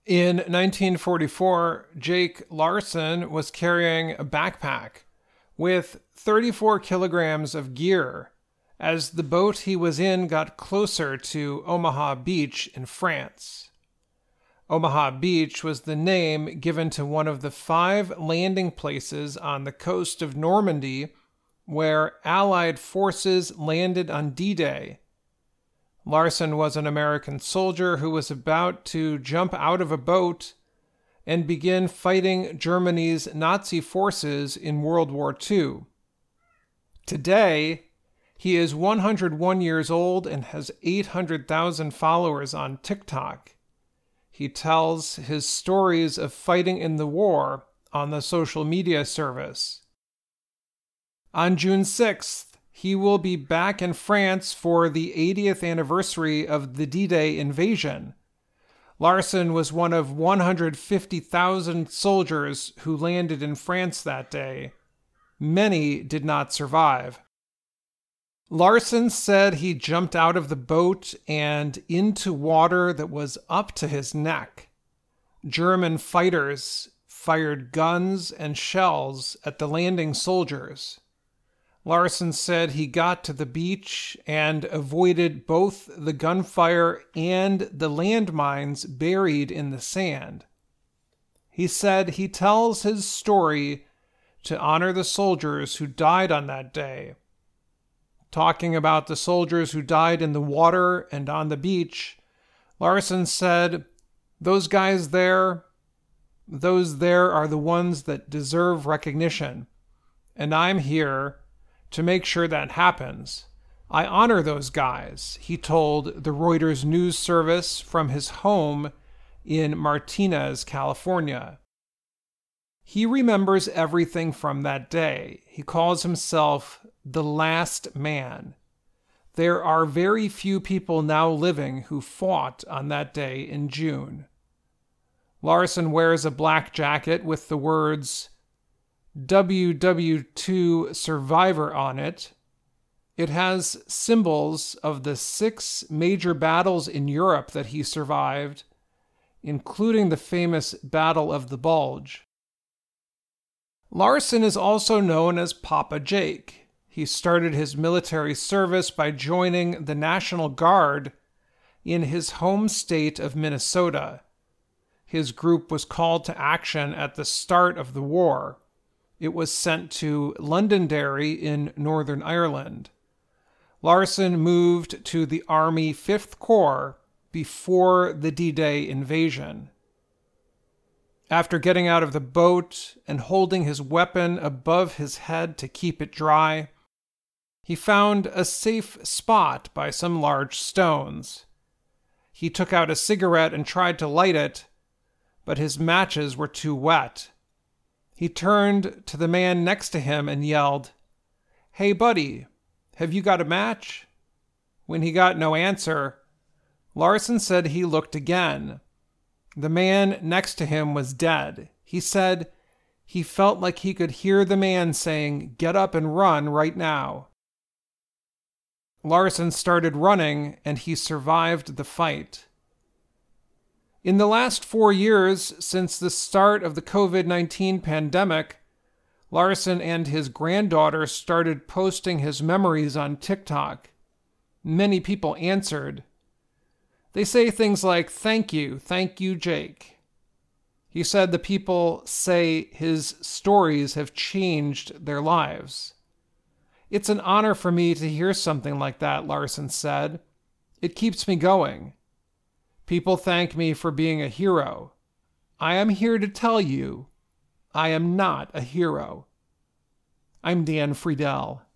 In 1944, Jake Larson was carrying a backpack with 34 kilograms of gear as the boat he was in got closer to Omaha Beach in France. Omaha Beach was the name given to one of the 5 landing places on the coast of Normandy where Allied forces landed on D-Day. Larson was an American soldier who was about to jump out of a boat and begin fighting Germany's Nazi forces in World War II. Today, he is 101 years old and has 800,000 followers on TikTok. He tells his stories of fighting in the war on the social media service. On June 6th, he will be back in France for the 80th anniversary of the D-Day invasion. Larson was one of 150,000 soldiers who landed in France that day. Many did not survive. Larson said he jumped out of the boat and into water that was up to his neck. German fighters fired guns and shells at the landing soldiers. Larson said he got to the beach and avoided both the gunfire and the landmines buried in the sand. He said he tells his story to honor the soldiers who died on that day. Talking about the soldiers who died in the water and on the beach, Larson said, those there are the ones that deserve recognition, and I'm here to make sure that happens. I honor those guys, he told the Reuters news service from his home in Martinez, California. He remembers everything from that day. He calls himself the last man. There are very few people now living who fought on that day in June. Larson wears a black jacket with the words WW2 Survivor on it. It has symbols of the 6 major battles in Europe that he survived, including the famous Battle of the Bulge. Larson is also known as Papa Jake. He started his military service by joining the National Guard in his home state of Minnesota. His group was called to action at the start of the war. It was sent to Londonderry in Northern Ireland. Larson moved to the Army 5th Corps before the D-Day invasion. After getting out of the boat and holding his weapon above his head to keep it dry, he found a safe spot by some large stones. He took out a cigarette and tried to light it, but his matches were too wet. He turned to the man next to him and yelled, "Hey, buddy, have you got a match?" When he got no answer, Larson said he looked again. The man next to him was dead. He said he felt like he could hear the man saying, "Get up and run right now." Larson started running, and he survived the fight. In the last 4 years since the start of the COVID-19 pandemic, Larson and his granddaughter started posting his memories on TikTok. Many people answered. They say things like, thank you, Jake." He said the people say his stories have changed their lives. "It's an honor for me to hear something like that," Larson said. "It keeps me going. People thank me for being a hero. I am here to tell you, I am not a hero." I'm Dan Friedel.